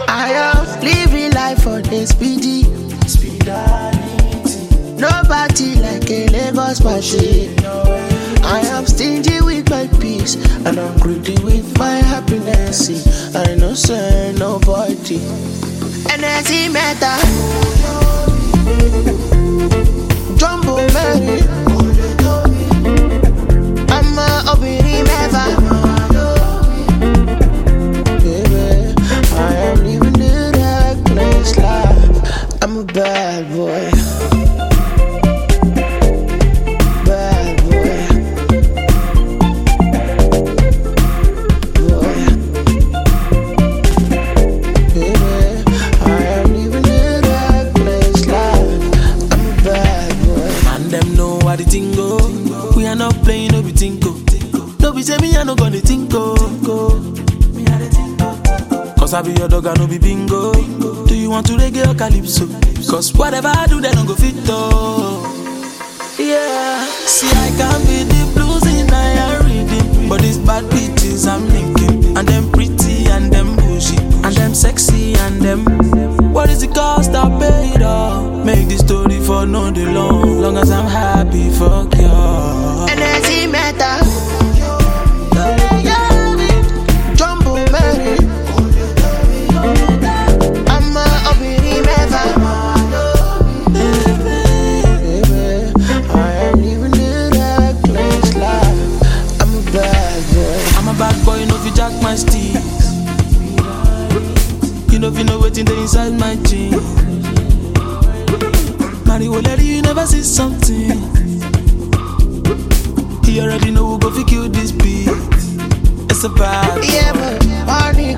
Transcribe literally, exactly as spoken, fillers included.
I am living life for the speedy. Nobody like a Lagos machine. I am stingy with my peace, and I'm greedy with my happiness. I know say nobody. Energy matter. Jumbo Mary. I'm a obiri never. Baby, I am living the reckless life. I'm a bad boy. We are not playing, no be tinko. No be say me, I no gonna tinko. Cause I be your dog, I no be bingo. Do you want to reggae or calypso? Cause whatever I do, they don't go fit though. Yeah, see I can be the blues in I reading, but these bad bitches I'm linking, and them pretty and them bougie, and them sexy and them. What is the cost I pay it all? Make this story for no day long. Long as I'm happy, fuck y'all. Energy matter. Jumbo Mary. I'm a obiri never. Baby, I am living the reckless life. I'm a bad boy. I'm a bad boy, no fi jack my sticks. You know if you know what's in the inside my jeans. Mario Lady, you never see something. He already know who go fi kill this beat. It's a bad yeah, but money